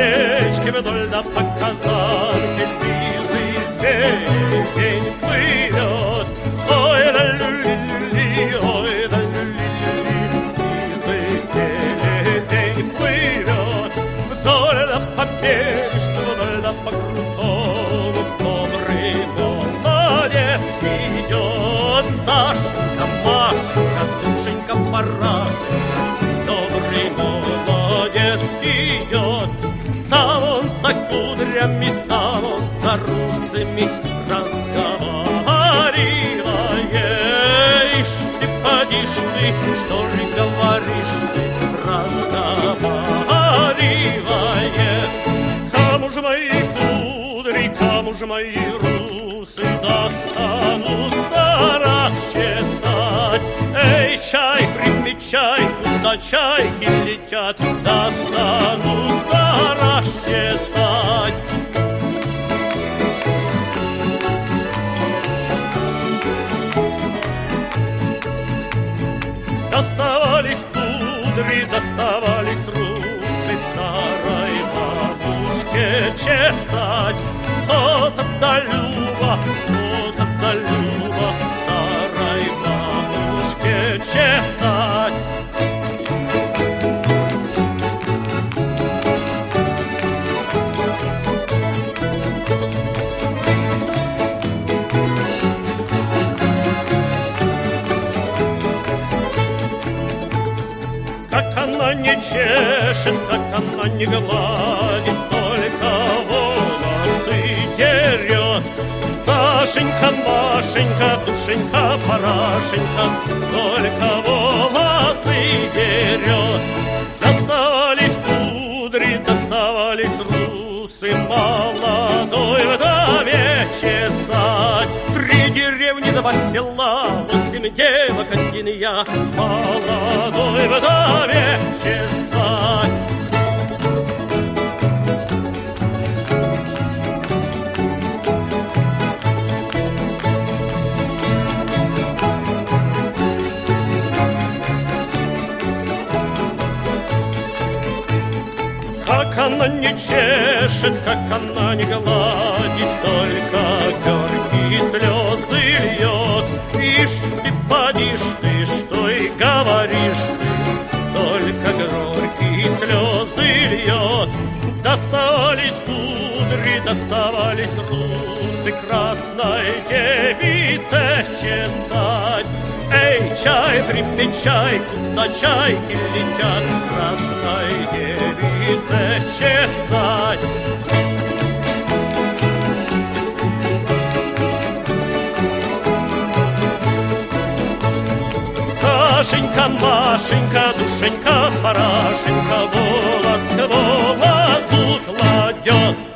речке вдоль да по казанке сизый селезень плывет. Ой, да люли-люли, ой, да люли-люли, сизый селезень плывет. Вдоль да по бережку, вдоль да по крутому, добрый молодец идет. Сашенька, Машенька, Душенька, Парашенька, добрый молодец идет. Сам он за кудрями, сам он за русыми разговаривает. Ишь ты, поди ж ты, что ли говоришь ты, разговаривает. Кому же мои кудри, кому же мои русы достанутся расчесать? Эй, чай, примечай, куда чайки летят, достанутся расчесать. Доставались кудри, доставались русы старой бабушке чесать. То-то да Люба, то-то да Люба, старой бабушке чесать. Как она не чешет, как она не гладит, только волосы дерет. Сашенька, Машенька, Душенька, Парашенька, только волосы дерет. Доставались кудри, доставались русы, молодой вдове чесать. 3 деревни, 2 села, 8 девок, 1 я, молодой вдове чесать. Как она не чешет, как она не гладит, только горькие слезы льет. Ишь ты, поди ж ты, что и говоришь ты, только горькие слезы льет. Доставались кудри, доставались русы, красной девице чесать. Эй, чай, примечай, куда чайки летят, красной девице чесать. Сашенька, Машенька, Душенька, Парашенька, волос к волосу кладет.